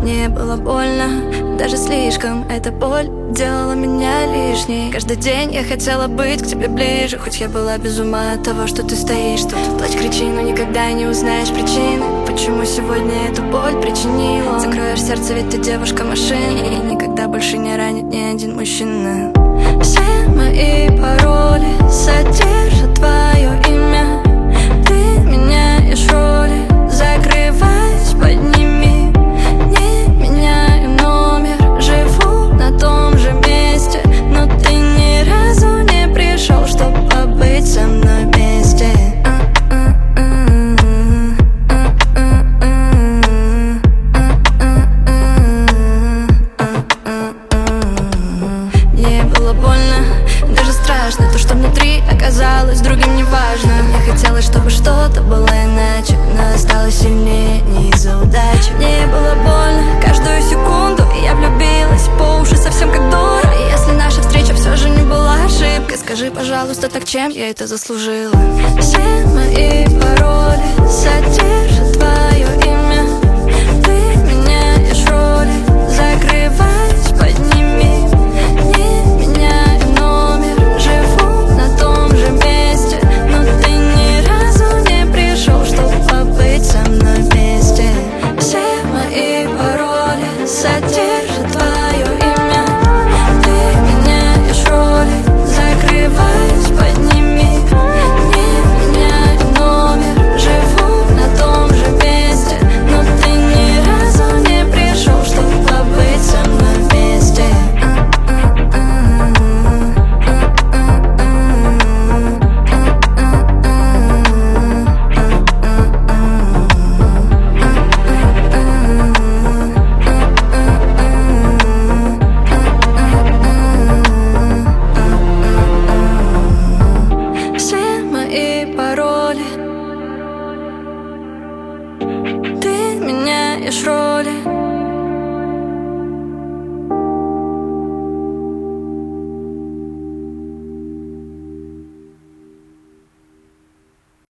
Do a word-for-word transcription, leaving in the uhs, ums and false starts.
Мне было больно, даже слишком. Эта боль делала меня лишней. Каждый день я хотела быть к тебе ближе, хоть я была без ума от того, что ты стоишь тут. Плачь, кричи, но никогда не узнаешь причины, почему сегодня эту боль причинила. Закроешь сердце, ведь ты девушка машины, и никогда больше не ранит ни один мужчина. Все мои пароли содержат твое имя. Ты меняешь роли, закрываясь под ними. Не меняю номер, живу на том же месте, но ты ни разу не пришел, чтобы побыть со мной вместе. Мне было больно, даже страшно. То, что внутри оказалось другим, неважно. Мне хотелось, чтобы что-то было иначе, но осталось сильнее не из-за удачи. Мне было больно каждую секунду, и я влюбилась по уши совсем как дура. И если наша встреча все же не была ошибкой, скажи, пожалуйста, так чем я это заслужила? Все мои